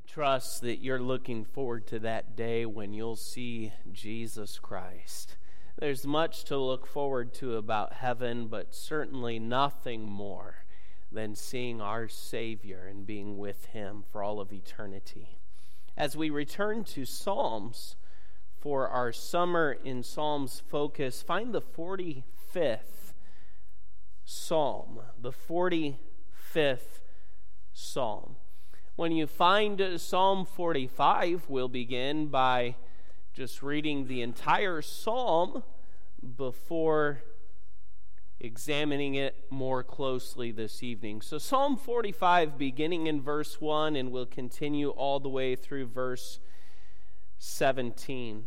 trust that you're looking forward to that day when you'll see Jesus Christ. There's much to look forward to about heaven, but certainly nothing more than seeing our Savior and being with Him for all of eternity. As we return to Psalms for our Summer in Psalms focus, find the 45th Psalm, the 45th Psalm. When you find Psalm 45, we'll begin by just reading the entire psalm before examining it more closely this evening. So Psalm 45, beginning in verse 1, and we'll continue all the way through verse 17.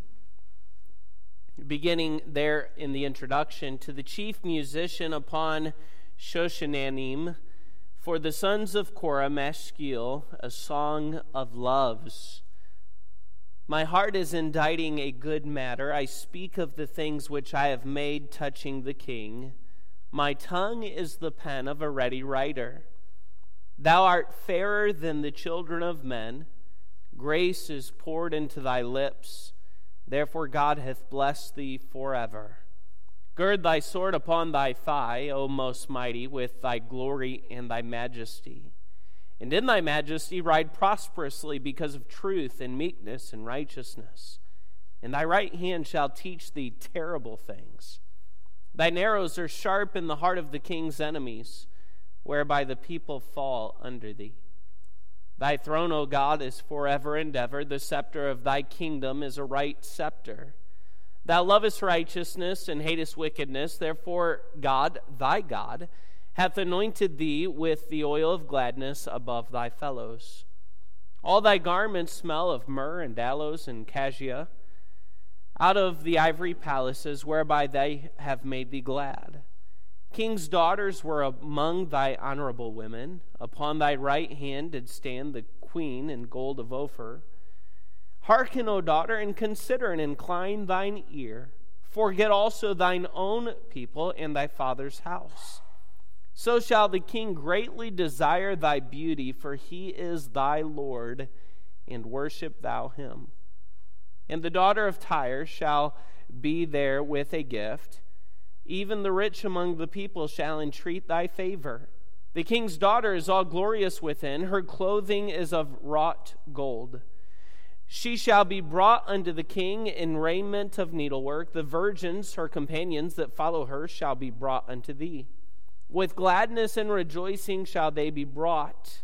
Beginning there in the introduction, to the chief musician upon Shoshanim, for the sons of Korah, Mashkil, a song of loves. My heart is inditing a good matter. I speak of the things which I have made touching the king. My tongue is the pen of a ready writer. Thou art fairer than the children of men. Grace is poured into thy lips. Therefore God hath blessed thee forever. Gird thy sword upon thy thigh, O most mighty, with thy glory and thy majesty. And in thy majesty ride prosperously because of truth and meekness and righteousness. And thy right hand shall teach thee terrible things. Thine arrows are sharp in the heart of the king's enemies, whereby the people fall under thee. Thy throne, O God, is forever and ever. The scepter of thy kingdom is a right scepter. Thou lovest righteousness and hatest wickedness. Therefore God, thy God, hath anointed thee with the oil of gladness above thy fellows. All thy garments smell of myrrh and aloes and cassia, out of the ivory palaces whereby they have made thee glad. King's daughters were among thy honorable women. Upon thy right hand did stand the queen in gold of Ophir. Hearken, O daughter, and consider, and incline thine ear. Forget also thine own people and thy father's house. So shall the king greatly desire thy beauty, for he is thy Lord, and worship thou him. And the daughter of Tyre shall be there with a gift. Even the rich among the people shall entreat thy favor. The king's daughter is all glorious within. Her clothing is of wrought gold. She shall be brought unto the king in raiment of needlework. The virgins, her companions that follow her, shall be brought unto thee. With gladness and rejoicing shall they be brought.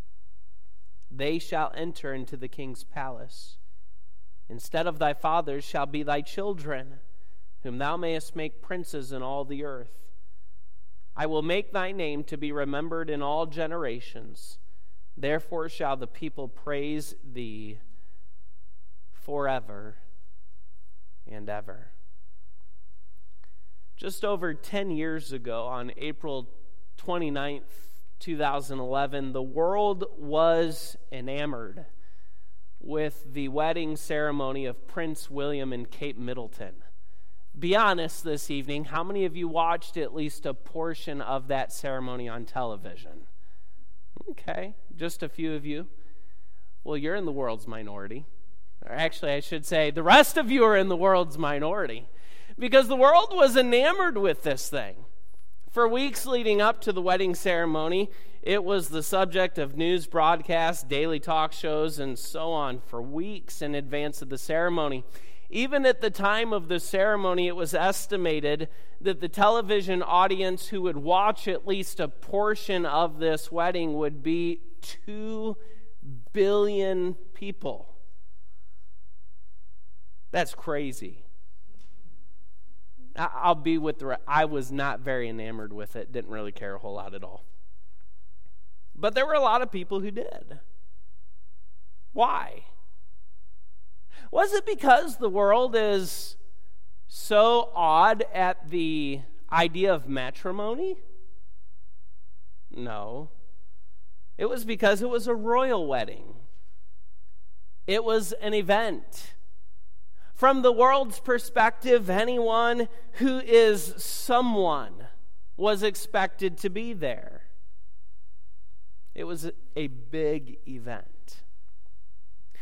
They shall enter into the king's palace. Instead of thy fathers shall be thy children, whom thou mayest make princes in all the earth. I will make thy name to be remembered in all generations. Therefore shall the people praise thee forever and ever. Just over 10 years ago, on April 29th, 2011, the world was enamored with the wedding ceremony of Prince William and Kate Middleton. Be honest this evening, how many of you watched at least a portion of that ceremony on television? Okay, just a few of you. Well, you're in the world's minority. Or actually, I should say, the rest of you are in the world's minority, because the world was enamored with this thing. For weeks leading up to the wedding ceremony, it was the subject of news broadcasts, daily talk shows, and so on for weeks in advance of the ceremony. Even at the time of the ceremony, it was estimated that the television audience who would watch at least a portion of this wedding would be 2 billion people. That's crazy. I'll be with I was not very enamored with it. Didn't really care a whole lot at all. But there were a lot of people who did. Why? Was it because the world is so awed at the idea of matrimony? No. It was because it was a royal wedding. It was an event. From the world's perspective, anyone who is someone was expected to be there. It was a big event.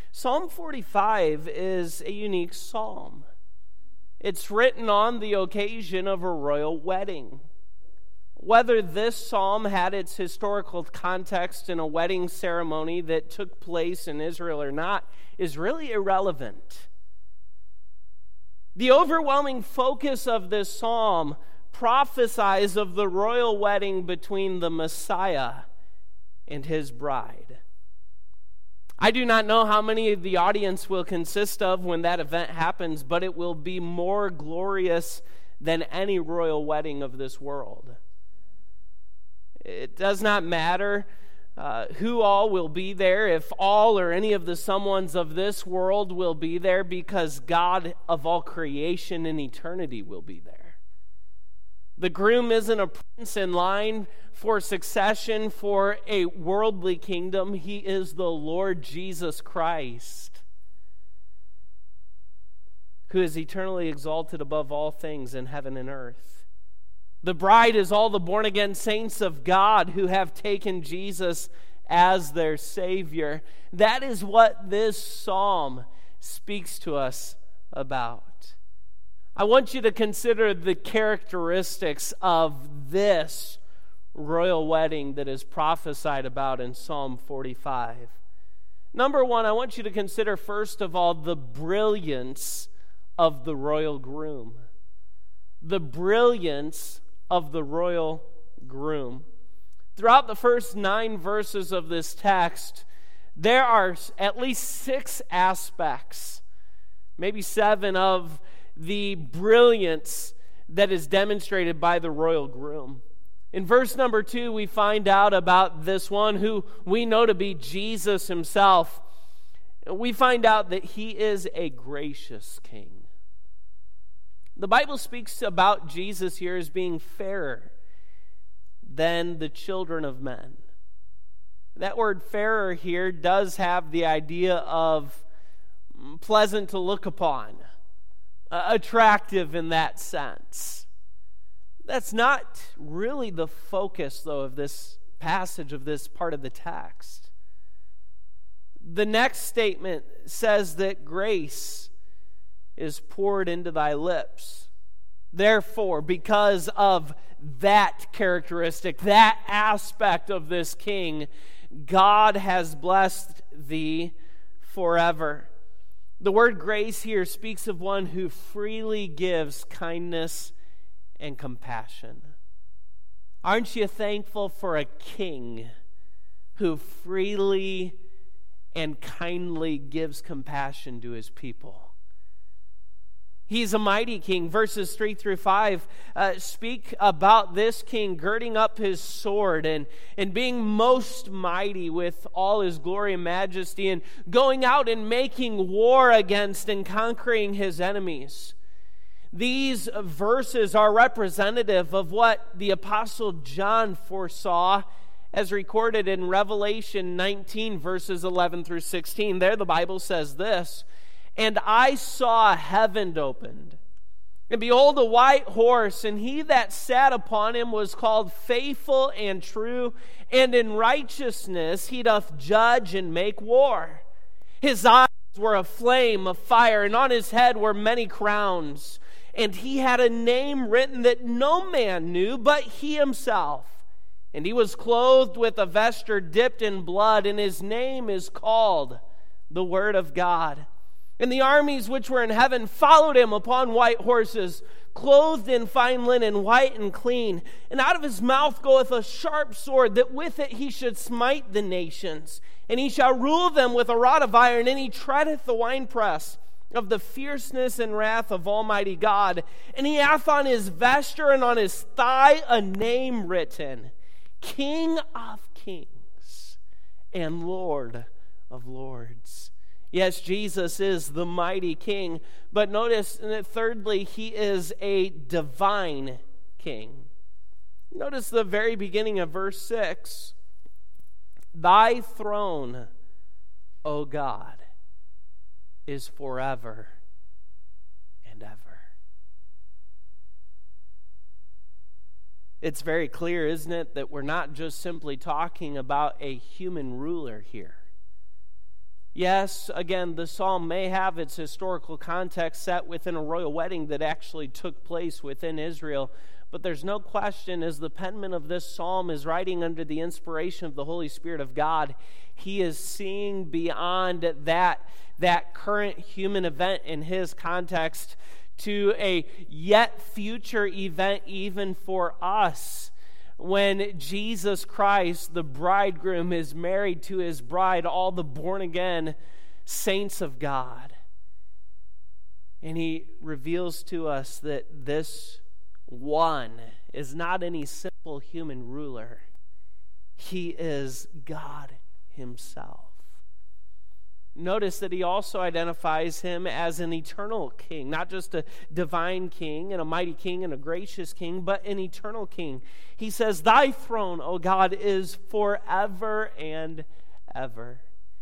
Psalm 45 is a unique psalm. It's written on the occasion of a royal wedding. Whether this psalm had its historical context in a wedding ceremony that took place in Israel or not is really irrelevant. The overwhelming focus of this psalm prophesies of the royal wedding between the Messiah and his bride. I do not know how many of the audience will consist of when that event happens, but it will be more glorious than any royal wedding of this world. It does not matter who all will be there, if all or any of the someones of this world will be there, because God of all creation and eternity will be there. The groom isn't a prince in line for succession for a worldly kingdom. He is the Lord Jesus Christ, who is eternally exalted above all things in heaven and earth. The bride is all the born-again saints of God who have taken Jesus as their Savior. That is what this psalm speaks to us about. I want you to consider the characteristics of this royal wedding that is prophesied about in Psalm 45. Number one, I want you to consider, first of all, the brilliance of the royal groom. The brilliance of the royal groom. Throughout the first 9 verses of this text, there are at least 6 aspects, maybe 7, of the brilliance that is demonstrated by the royal groom. In verse number 2, we find out about this one who we know to be Jesus himself. We find out that he is a gracious king. The Bible speaks about Jesus here as being fairer than the children of men. That word fairer here does have the idea of pleasant to look upon, attractive in that sense. That's not really the focus, though, of this passage, of this part of the text. The next statement says that grace is poured into thy lips. Therefore, because of that characteristic, that aspect of this king, God has blessed thee forever. The word grace here speaks of one who freely gives kindness and compassion. Aren't you thankful for a king who freely and kindly gives compassion to his people? He's a mighty king. Verses 3 through 5 speak about this king girding up his sword and being most mighty with all his glory and majesty, and going out and making war against and conquering his enemies. These verses are representative of what the Apostle John foresaw as recorded in Revelation 19, verses 11 through 16. There the Bible says this: "And I saw heaven opened, and behold, a white horse, and he that sat upon him was called Faithful and True, and in righteousness he doth judge and make war. His eyes were a flame of fire, and on his head were many crowns. And he had a name written that no man knew but he himself. And he was clothed with a vesture dipped in blood, and his name is called the Word of God. And the armies which were in heaven followed him upon white horses, clothed in fine linen, white and clean. And out of his mouth goeth a sharp sword, that with it he should smite the nations. And he shall rule them with a rod of iron, and he treadeth the winepress of the fierceness and wrath of Almighty God. And he hath on his vesture and on his thigh a name written, King of Kings and Lord of Lords." Yes, Jesus is the mighty king, but notice that thirdly, he is a divine king. Notice the very beginning of verse 6. "Thy throne, O God, is forever and ever." It's very clear, isn't it, that we're not just simply talking about a human ruler here. Yes, again, the psalm may have its historical context set within a royal wedding that actually took place within Israel, but there's no question, as the penman of this psalm is writing under the inspiration of the Holy Spirit of God, he is seeing beyond that current human event in his context to a yet future event even for us. When Jesus Christ, the bridegroom, is married to his bride, all the born-again saints of God. And he reveals to us that this one is not any simple human ruler. He is God himself. Notice that he also identifies him as an eternal king, not just a divine king and a mighty king and a gracious king, but an eternal king. He says, "Thy throne, O God, is forever and ever."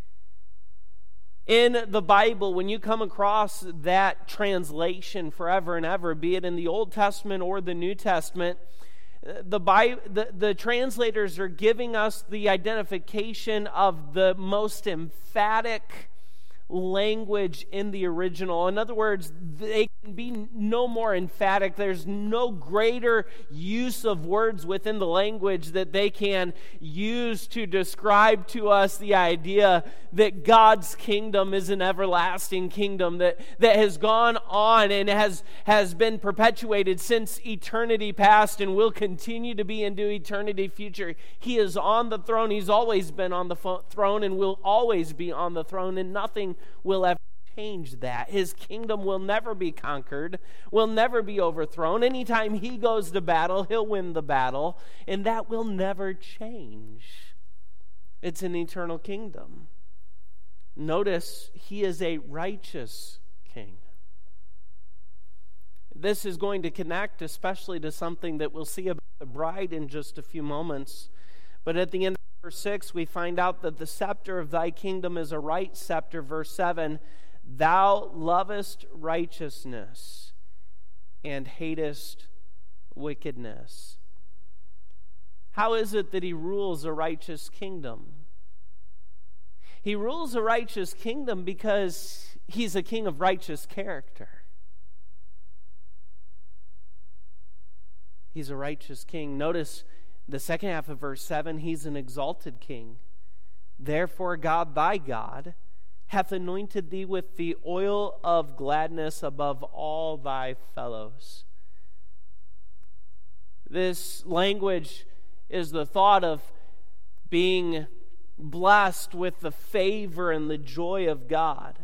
In the Bible, when you come across that translation, forever and ever, be it in the Old Testament or the New Testament, the translators are giving us the identification of the most emphatic language in the original. In other words, they can be no more emphatic. There's no greater use of words within the language that they can use to describe to us the idea that God's kingdom is an everlasting kingdom that has gone on and has been perpetuated since eternity past and will continue to be into eternity future. He is on the throne. He's always been on the throne and will always be on the throne, and nothing will ever change that. His kingdom will never be conquered, will never be overthrown. Anytime he goes to battle, he'll win the battle, and that will never change. It's an eternal kingdom. Notice, he is a righteous king. This is going to connect especially to something that we'll see about the bride in just a few moments. But at the end of verse 6, we find out that the scepter of thy kingdom is a right scepter. Verse 7, thou lovest righteousness and hatest wickedness. How is it that he rules a righteous kingdom? He rules a righteous kingdom because he's a king of righteous character. He's a righteous king. Notice the second half of verse 7, he's an exalted king. Therefore God thy God hath anointed thee with the oil of gladness above all thy fellows. This language is the thought of being blessed with the favor and the joy of God.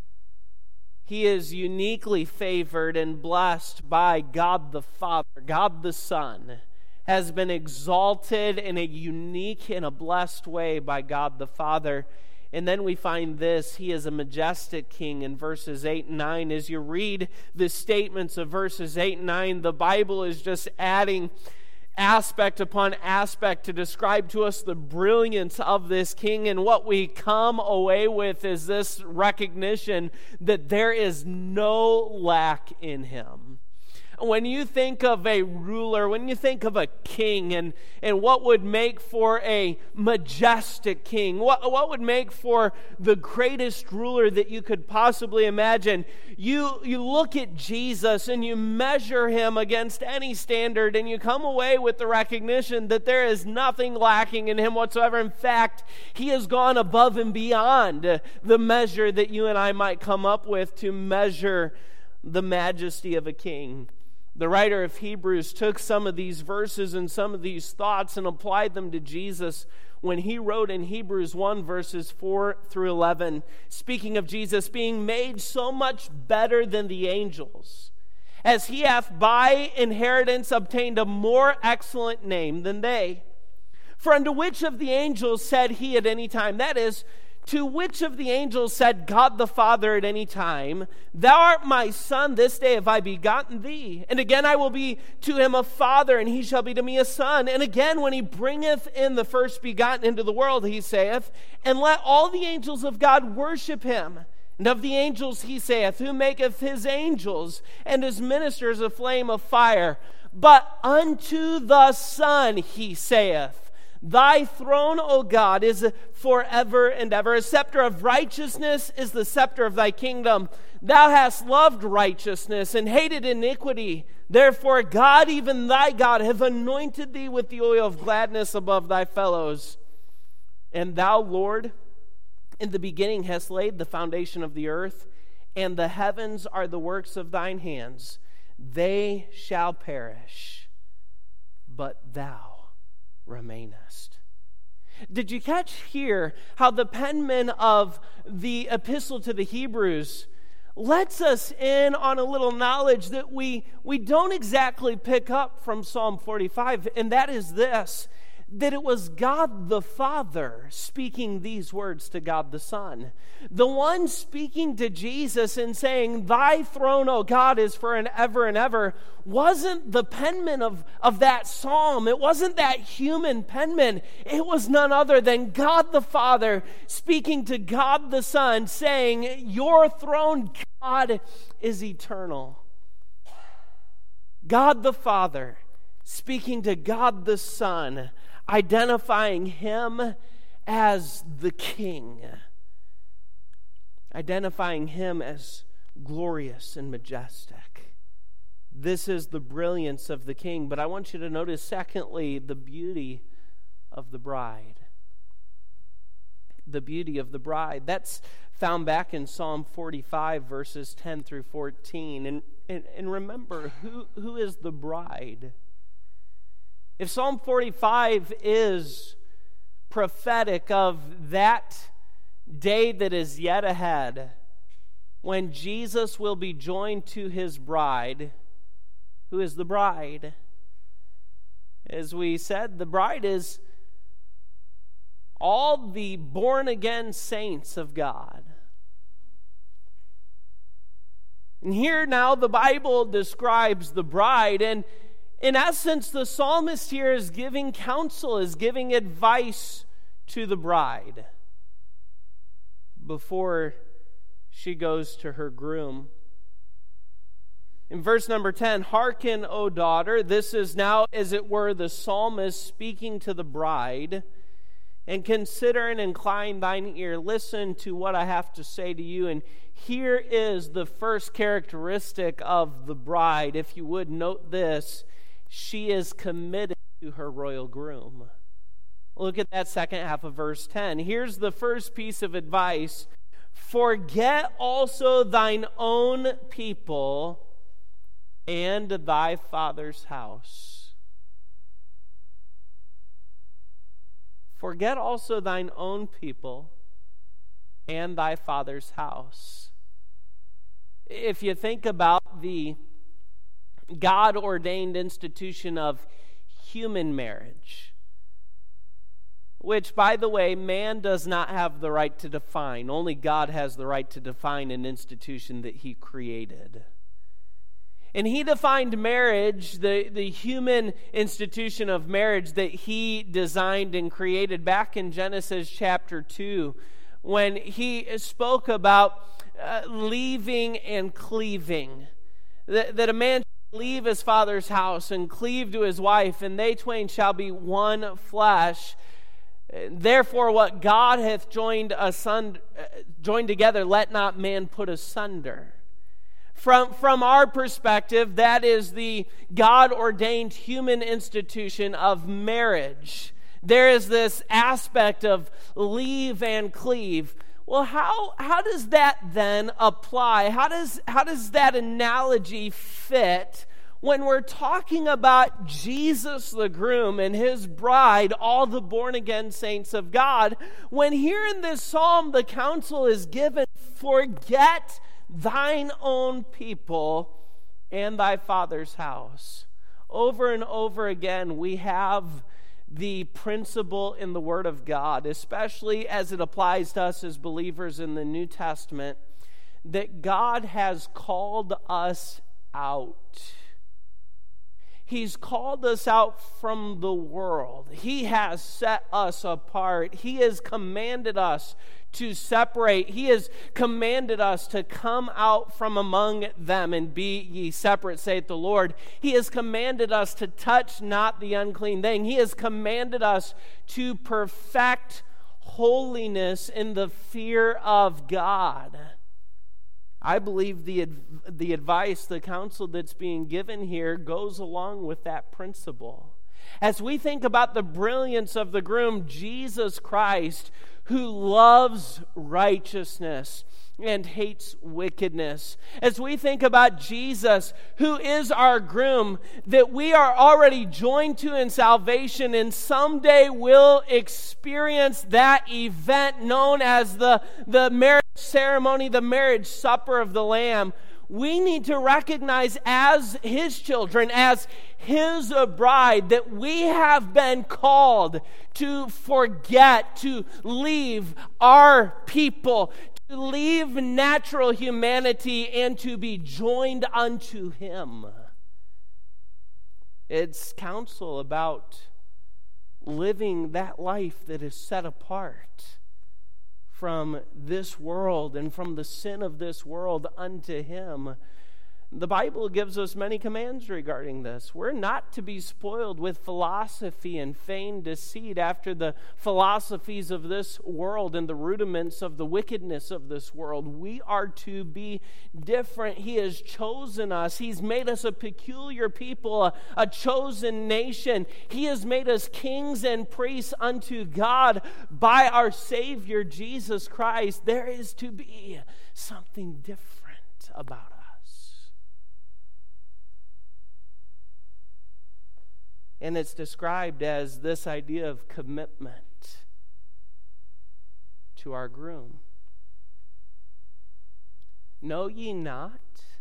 He is uniquely favored and blessed by God the Father. God the Son has been exalted in a unique and a blessed way by God the Father. And then we find this, he is a majestic king in verses 8 and 9. As you read the statements of verses 8 and 9, the Bible is just adding aspect upon aspect to describe to us the brilliance of this king. And what we come away with is this recognition that there is no lack in him. When you think of a ruler, when you think of a king, and what would make for a majestic king, what would make for the greatest ruler that you could possibly imagine, you look at Jesus and you measure him against any standard, and you come away with the recognition that there is nothing lacking in him whatsoever. In fact, he has gone above and beyond the measure that you and I might come up with to measure the majesty of a king. The writer of Hebrews took some of these verses and some of these thoughts and applied them to Jesus when he wrote in Hebrews 1 verses 4 through 11, speaking of Jesus being made so much better than the angels, as he hath by inheritance obtained a more excellent name than they. For unto which of the angels said he at any time, that is, to which of the angels said God the Father at any time, thou art my son, this day have I begotten thee. And again I will be to him a father, and he shall be to me a son. And again when he bringeth in the first begotten into the world, he saith, and let all the angels of God worship him. And of the angels he saith, who maketh his angels and his ministers a flame of fire. But unto the Son he saith, Thy throne, O God, is forever and ever. A scepter of righteousness is the scepter of thy kingdom. Thou hast loved righteousness and hated iniquity. Therefore, God, even thy God, hath anointed thee with the oil of gladness above thy fellows. And thou, Lord, in the beginning hast laid the foundation of the earth, and the heavens are the works of thine hands. They shall perish, but thou remainest. Did you catch here how the penman of the epistle to the Hebrews lets us in on a little knowledge that we don't exactly pick up from Psalm 45, and that is this, that it was God the Father speaking these words to God the Son. The one speaking to Jesus and saying, thy throne, O God, is for an ever and ever, wasn't the penman of that psalm. It wasn't that human penman. It was none other than God the Father speaking to God the Son, saying, your throne, God, is eternal. God the Father speaking to God the Son, identifying him as the King, identifying him as glorious and majestic. This is the brilliance of the King. But I want you to notice, secondly, the beauty of the bride. The beauty of the bride. That's found back in Psalm 45, verses 10 through 14. And remember, who is the bride? If Psalm 45 is prophetic of that day that is yet ahead, when Jesus will be joined to his bride, who is the bride? As we said, the bride is all the born-again saints of God. And here now the Bible describes the bride, and in essence, the psalmist here is giving counsel, is giving advice to the bride before she goes to her groom. In verse number 10, hearken, O daughter. This is now, as it were, the psalmist speaking to the bride. And consider and incline thine ear. Listen to what I have to say to you. And here is the first characteristic of the bride. If you would note this, she is committed to her royal groom. Look at that second half of verse 10. Here's the first piece of advice. Forget also thine own people and thy father's house. Forget also thine own people and thy father's house. If you think about the God-ordained institution of human marriage, which, by the way, man does not have the right to define. Only God has the right to define an institution that he created. And he defined marriage, the human institution of marriage that he designed and created back in Genesis chapter 2, when he spoke about leaving and cleaving. That a man shall leave his father's house and cleave to his wife, and they twain shall be one flesh. Therefore, what God hath joined together, let not man put asunder. From our perspective, that is the God-ordained human institution of marriage. There is this aspect of leave and cleave. Well, how does that then apply? How does that analogy fit when we're talking about Jesus the groom and his bride, all the born-again saints of God, when here in this psalm the counsel is given, forget thine own people and thy father's house. Over and over again, we have the principle in the Word of God, especially as it applies to us as believers in the New Testament, that God has called us out. He's called us out from the world. He has set us apart. He has commanded us to separate. He has commanded us to come out from among them and be ye separate, saith the Lord. He has commanded us to touch not the unclean thing. He has commanded us to perfect holiness in the fear of God. I believe the advice, the counsel that's being given here goes along with that principle. As we think about the brilliance of the groom, Jesus Christ, who loves righteousness and hates wickedness. As we think about Jesus, who is our groom, that we are already joined to in salvation and someday will experience that event known as the marriage ceremony, the marriage supper of the Lamb. We need to recognize as His children, as His bride, that we have been called to forget, to leave our people, to leave natural humanity and to be joined unto Him. It's counsel about living that life that is set apart from this world and from the sin of this world unto Him. The Bible gives us many commands regarding this. We're not to be spoiled with philosophy and feigned deceit after the philosophies of this world and the rudiments of the wickedness of this world. We are to be different. He has chosen us. He's made us a peculiar people, a chosen nation. He has made us kings and priests unto God by our Savior, Jesus Christ. There is to be something different about us. And it's described as this idea of commitment to our groom. Know ye not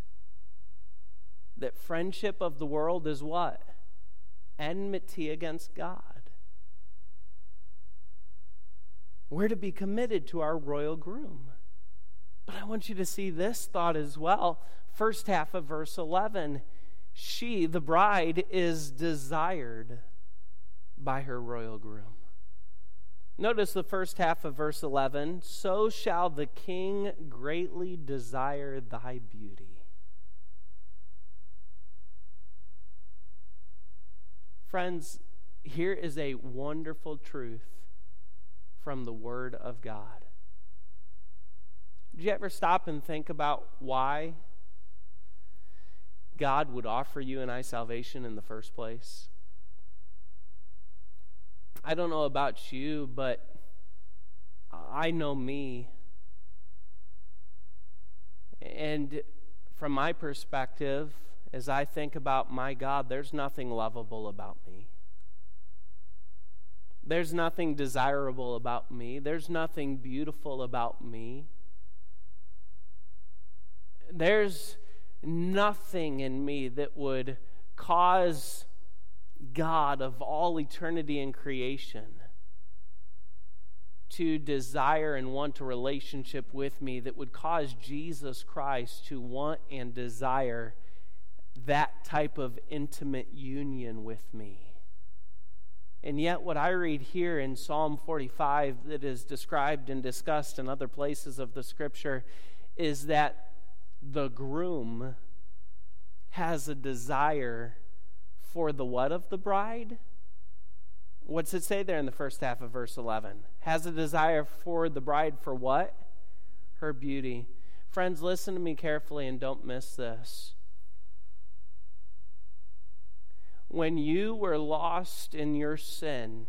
that friendship of the world is what? Enmity against God. We're to be committed to our royal groom. But I want you to see this thought as well. First half of verse 11. She, the bride, is desired by her royal groom. Notice the first half of verse 11. So shall the king greatly desire thy beauty. Friends, here is a wonderful truth from the Word of God. Did you ever stop and think about why God would offer you and I salvation in the first place? I don't know about you, but I know me. And from my perspective, as I think about my God, there's nothing lovable about me. There's nothing desirable about me. There's nothing beautiful about me. There's nothing in me that would cause God of all eternity and creation to desire and want a relationship with me, that would cause Jesus Christ to want and desire that type of intimate union with me. And yet what I read here in Psalm 45 that is described and discussed in other places of the Scripture is that the groom has a desire for the what of the bride? What's it say there in the first half of verse 11? Has a desire for the bride for what? Her beauty. Friends, listen to me carefully and don't miss this. When you were lost in your sin,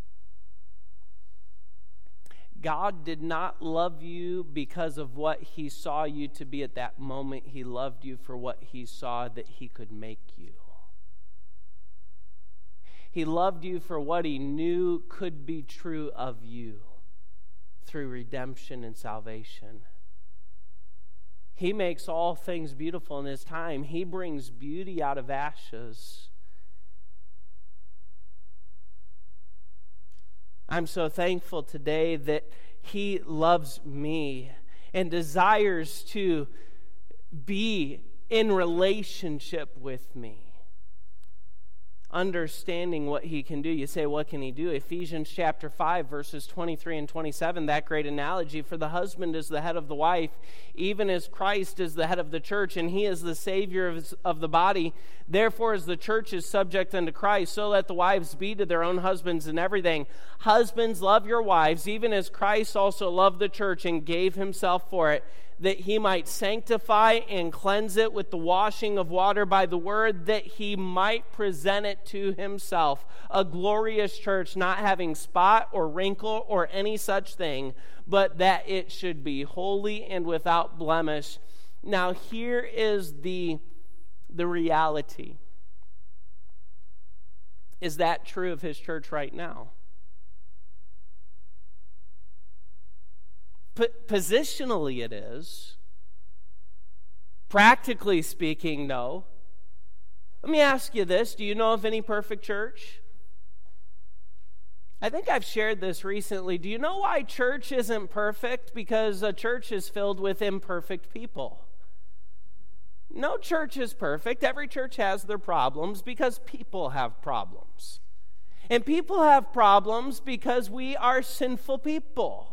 God did not love you because of what He saw you to be at that moment. He loved you for what He saw that He could make you. He loved you for what He knew could be true of you through redemption and salvation. He makes all things beautiful in His time. He brings beauty out of ashes. I'm so thankful today that He loves me and desires to be in relationship with me. understanding what he can do. You say, what can he do? Ephesians chapter 5, verses 23 and 27, that great analogy. For the husband is the head of the wife, even as Christ is the head of the church, and he is the Savior of the body. Therefore, as the church is subject unto Christ, so let the wives be to their own husbands in everything. Husbands, love your wives, even as Christ also loved the church and gave himself for it, that he might sanctify and cleanse it with the washing of water by the word, that he might present it to himself, a glorious church, not having spot or wrinkle or any such thing, but that it should be holy and without blemish. Now here is the reality. Is that true of his church right now? Positionally, it is. Practically speaking, no. Let me ask you this. Do you know of any perfect church? I think I've shared this recently. Do you know why church isn't perfect? Because a church is filled with imperfect people. No church is perfect. Every church has their problems because people have problems. And people have problems because we are sinful people.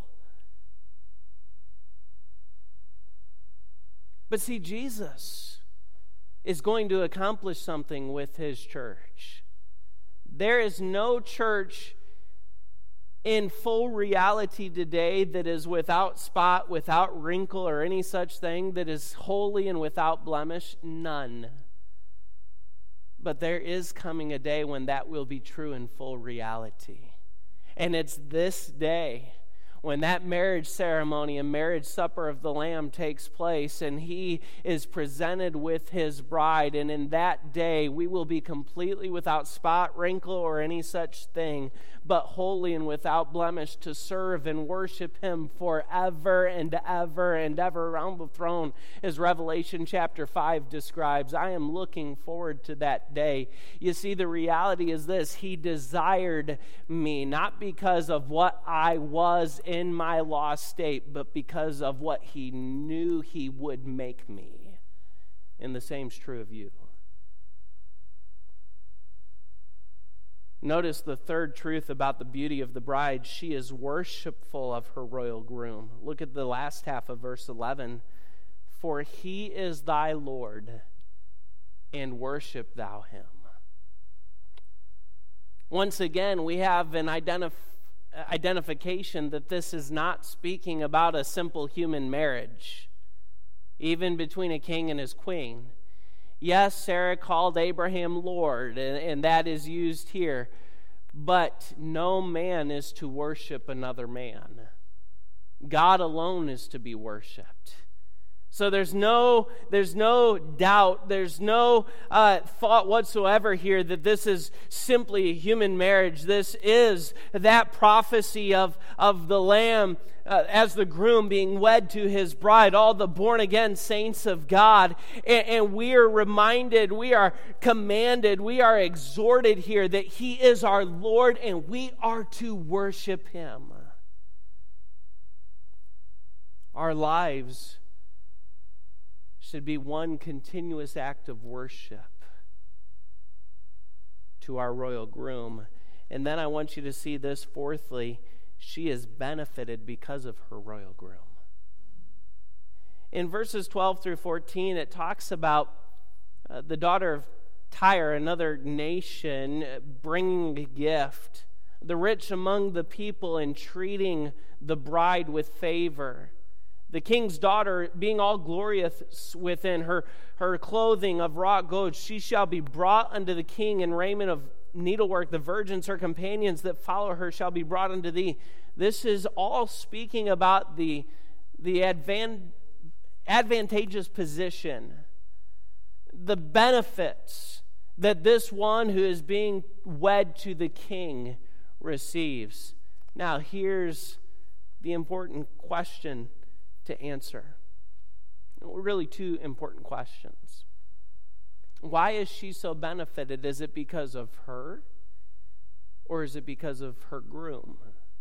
But see, Jesus is going to accomplish something with his church. There is no church in full reality today that is without spot, without wrinkle, or any such thing, that is holy and without blemish. None. But there is coming a day when that will be true in full reality. And it's this day when that marriage ceremony and marriage supper of the Lamb takes place and he is presented with his bride. And in that day, we will be completely without spot, wrinkle, or any such thing, but holy and without blemish to serve and worship him forever and ever and ever around the throne, as Revelation chapter 5 describes. I am looking forward to that day. You see, the reality is this: he desired me, not because of what I was in my lost state, but because of what he knew he would make me. And the same's true of you. Notice the third truth about the beauty of the bride. She is worshipful of her royal groom. Look at the last half of verse 11. For he is thy Lord, and worship thou him. Once again, we have an identification that this is not speaking about a simple human marriage, even between a king and his queen. Yes, Sarah called Abraham Lord, and that is used here. But no man is to worship another man. God alone is to be worshiped. So there's no doubt, there's no thought whatsoever here that this is simply a human marriage. This is that prophecy of the Lamb as the groom being wed to his bride, all the born-again saints of God. And we are reminded, we are commanded, we are exhorted here that he is our Lord and we are to worship him. Our lives should be one continuous act of worship to our royal groom. And then I want you to see this fourthly: she is benefited because of her royal groom. In verses 12 through 14, it talks about the daughter of Tyre, another nation, bringing a gift. The rich among the people entreating the bride with favor. The king's daughter, being all glorious within her clothing of wrought gold, she shall be brought unto the king in raiment of needlework. The virgins, her companions that follow her, shall be brought unto thee. This is all speaking about the advantageous position, the benefits that this one who is being wed to the king receives. Now, here's the important question to answer. Really, two important questions. Why is she so benefited? Is it because of her, or is it because of her groom?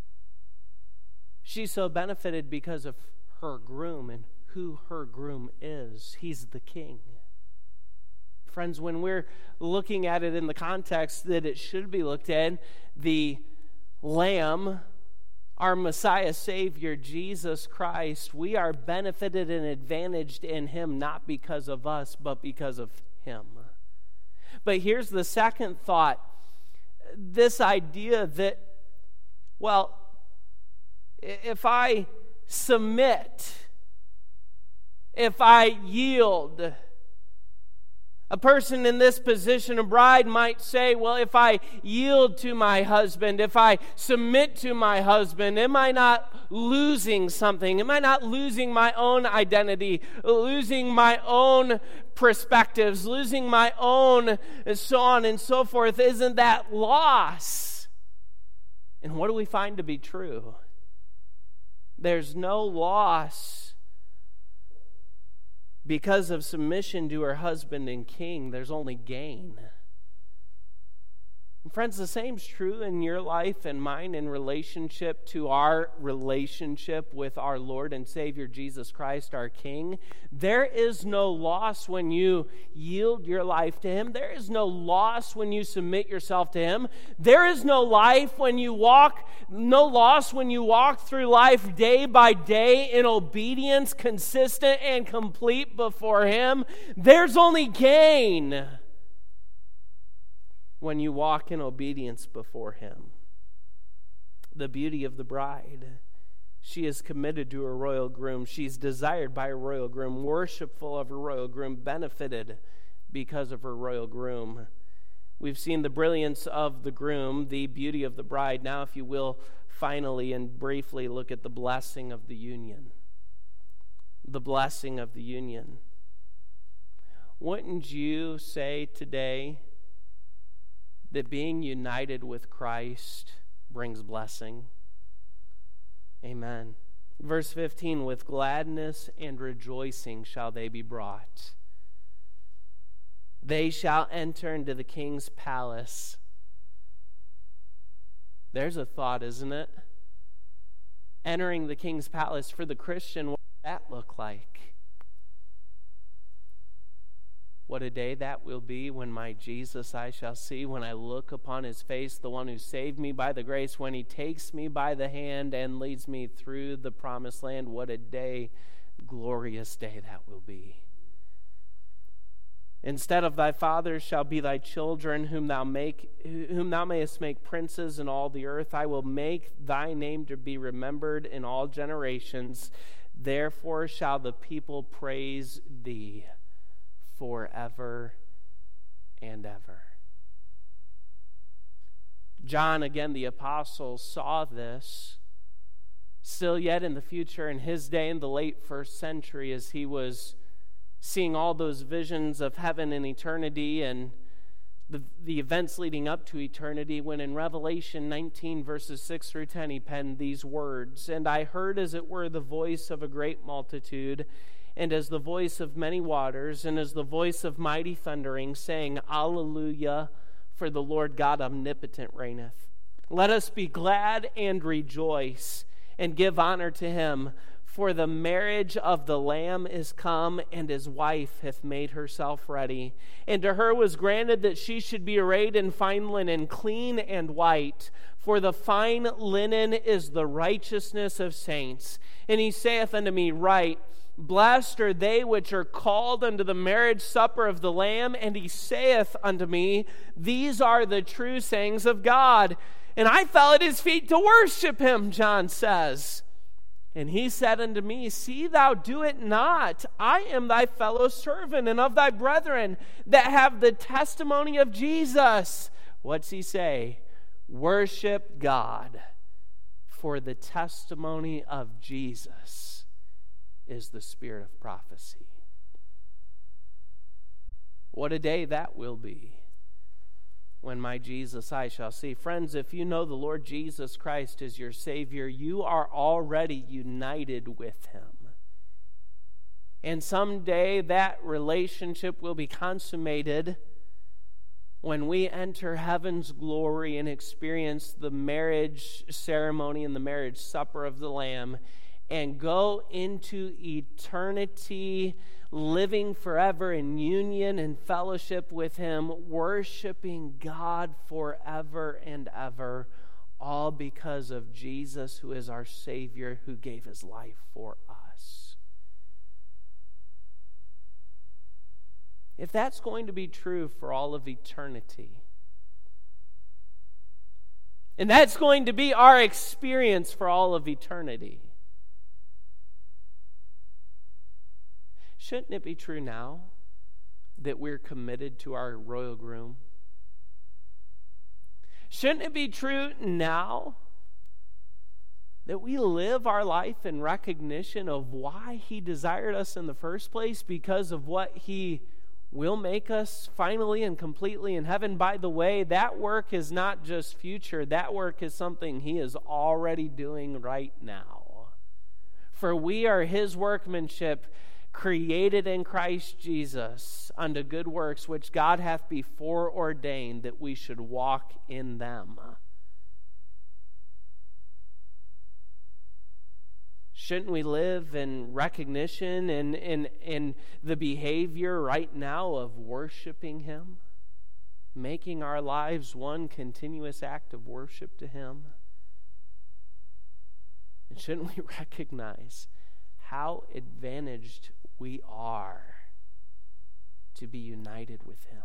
She's so benefited because of her groom and who her groom is. He's the king. Friends, when we're looking at it in the context that it should be looked at, the Lamb, our Messiah, Savior, Jesus Christ, we are benefited and advantaged in Him, not because of us, but because of Him. But here's the second thought. This idea that, well, if I submit, if I yield, a person in this position, a bride, might say, well, if I yield to my husband, if I submit to my husband, am I not losing something? Am I not losing my own identity, losing my own perspectives, losing my own, and so on and so forth? Isn't that loss? And what do we find to be true? There's no loss. Because of submission to her husband and king, there's only gain. And friends, the same's true in your life and mine in relationship to our relationship with our Lord and Savior Jesus Christ, our King. There is no loss when you yield your life to Him. There is no loss when you submit yourself to Him. There is no loss when you walk through life day by day in obedience, consistent and complete before Him. There's only gain when you walk in obedience before Him. The beauty of the bride. She is committed to her royal groom. She's desired by her royal groom, worshipful of her royal groom, benefited because of her royal groom. We've seen the brilliance of the groom, the beauty of the bride. Now, if you will, finally and briefly look at the blessing of the union. The blessing of the union. Wouldn't you say today that being united with Christ brings blessing? Amen. Verse 15, with gladness and rejoicing shall they be brought. They shall enter into the king's palace. There's a thought, isn't it? Entering the king's palace for the Christian, what does that look like? What a day that will be when my Jesus I shall see, when I look upon His face, the one who saved me by the grace, when He takes me by the hand and leads me through the promised land. What a day, glorious day that will be. Instead of thy fathers shall be thy children, whom thou mayest make princes in all the earth. I will make thy name to be remembered in all generations. Therefore shall the people praise thee forever and ever. John, again, the apostle, saw this still yet in the future in his day in the late first century as he was seeing all those visions of heaven and eternity and the events leading up to eternity, when in Revelation 19 verses 6 through 10 he penned these words, "And I heard as it were the voice of a great multitude, and as the voice of many waters, and as the voice of mighty thundering, saying, Alleluia, for the Lord God omnipotent reigneth. Let us be glad and rejoice, and give honor to Him, for the marriage of the Lamb is come, and His wife hath made herself ready. And to her was granted that she should be arrayed in fine linen, clean and white, for the fine linen is the righteousness of saints. And He saith unto me, Write, Blessed are they which are called unto the marriage supper of the Lamb. And He saith unto me, These are the true sayings of God. And I fell at His feet to worship Him," John says. "And He said unto me, See thou do it not. I am thy fellow servant and of thy brethren that have the testimony of Jesus." What's He say? Worship God, for the testimony of Jesus is the spirit of prophecy. What a day that will be when my Jesus I shall see. Friends, if you know the Lord Jesus Christ as your Savior, you are already united with Him. And someday that relationship will be consummated when we enter heaven's glory and experience the marriage ceremony and the marriage supper of the Lamb. and go into eternity, living forever in union and fellowship with Him, worshiping God forever and ever, all because of Jesus, who is our Savior, who gave His life for us. If that's going to be true for all of eternity, and that's going to be our experience for all of eternity, shouldn't it be true now that we're committed to our royal groom? Shouldn't it be true now that we live our life in recognition of why He desired us in the first place, because of what He will make us finally and completely in heaven? By the way, that work is not just future. That work is something He is already doing right now. For we are His workmanship, created in Christ Jesus unto good works, which God hath before ordained that we should walk in them. Shouldn't we live in recognition and in the behavior right now of worshiping Him? Making our lives one continuous act of worship to Him? And shouldn't we recognize how advantaged we are to be united with Him?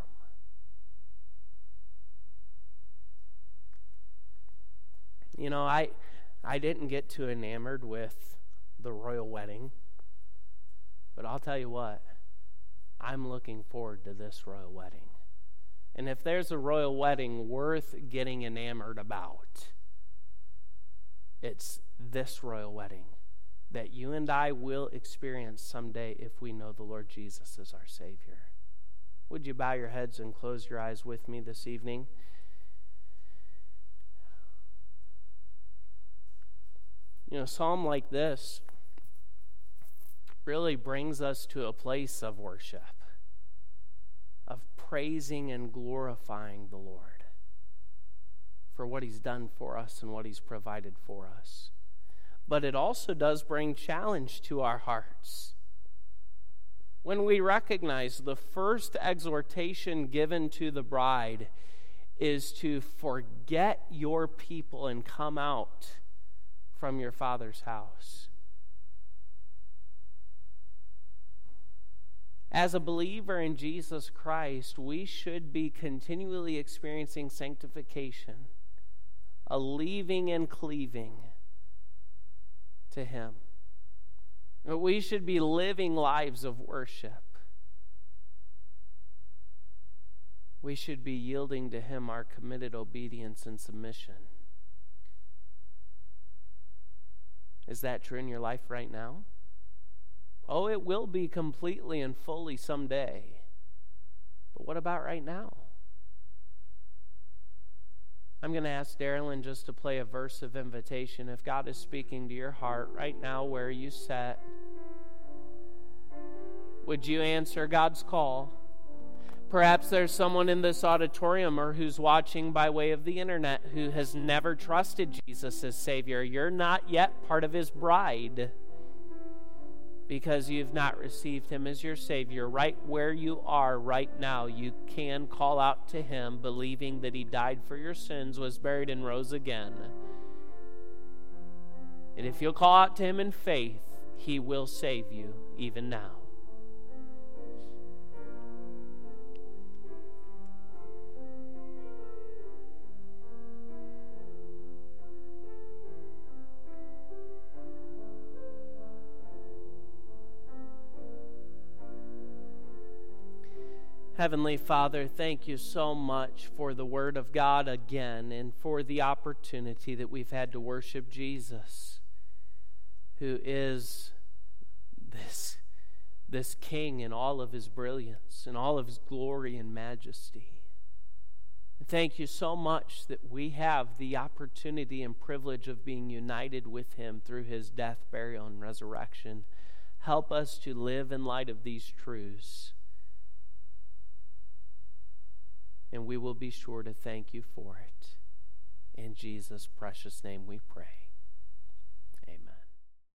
You know, I didn't get too enamored with the royal wedding, but I'll tell you what, I'm looking forward to this royal wedding. And if there's a royal wedding worth getting enamored about, it's this royal wedding that you and I will experience someday if we know the Lord Jesus as our Savior. Would you bow your heads and close your eyes with me this evening? You know, a psalm like this really brings us to a place of worship, of praising and glorifying the Lord for what He's done for us and what He's provided for us. But it also does bring challenge to our hearts. When we recognize the first exhortation given to the bride is to forget your people and come out from your Father's house. As a believer in Jesus Christ, we should be continually experiencing sanctification, a leaving and cleaving to Him. We should be living lives of worship. We should be yielding to Him our committed obedience and submission. Is that true in your life right now? Oh, it will be completely and fully someday. But what about right now? I'm going to ask Darylyn just to play a verse of invitation. If God is speaking to your heart right now where you sat, would you answer God's call? Perhaps there's someone in this auditorium or who's watching by way of the internet who has never trusted Jesus as Savior. You're not yet part of His bride because you've not received Him as your Savior. Right where you are right now, you can call out to Him, believing that He died for your sins, was buried, and rose again. And if you'll call out to Him in faith, He will save you even now. Heavenly Father, thank you so much for the Word of God again and for the opportunity that we've had to worship Jesus, who is this King in all of His brilliance and all of His glory and majesty. And thank you so much that we have the opportunity and privilege of being united with Him through His death, burial, and resurrection. Help us to live in light of these truths. And we will be sure to thank you for it. In Jesus' precious name we pray.